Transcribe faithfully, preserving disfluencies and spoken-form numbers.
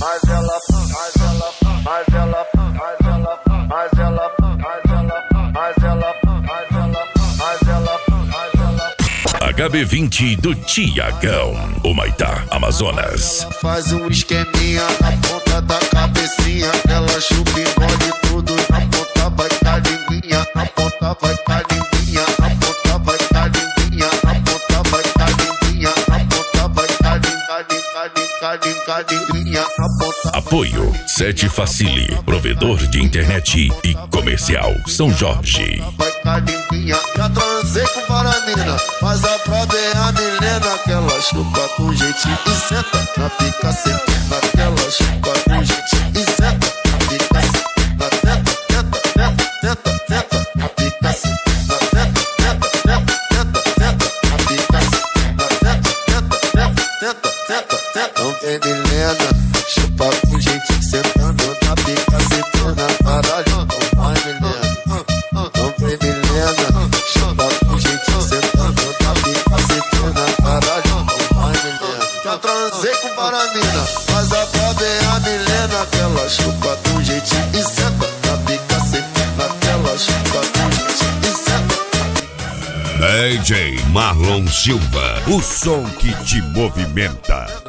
mas ela, mas ela, mas ela, mas ela, mas ela, mas ela, mas ela, mas ela, mas ela, mas ela. H B vinte do Tiagão, Humaitá, Amazonas. Faz um esqueminha na ponta da cabecinha, ela chupa e engole tudo. Na ponta vai tá linguinha, na ponta vai tá linguinha, na ponta vai tá linguinha, na ponta vai tá linguinha, na ponta vai tá linguinha, linguinha, linguinha, na ponta. Apoio Sete Facile, provedor de internet e comercial São Jorge. Vai tá linguinha, já transei com varanina, mas a prova é a Milena, que ela chupa com jeitinho e senta na pica sequina, que ela chupa com jeitinho e senta na pica sequina, tenta, tenta, tenta, tenta, tenta, na pica sequina, tenta, tenta, tenta, tenta, tenta, na pica sequina, tenta, tenta, tenta, tenta, tenta, tenta. Não vem Milena, chupa com jeitinho sentando na pica sequina, caralho, não vai Milena. Não vem Milena, chupa com jeitinho sentando na pica sequina, caralho, não vai Milena. Já transei com varanina, mas a prova é a Milena, que ela chupa com jeitinho e senta na pica sequina, que ela chupa com jeitinho e senta. D J Marlon Silva, o som que te movimenta.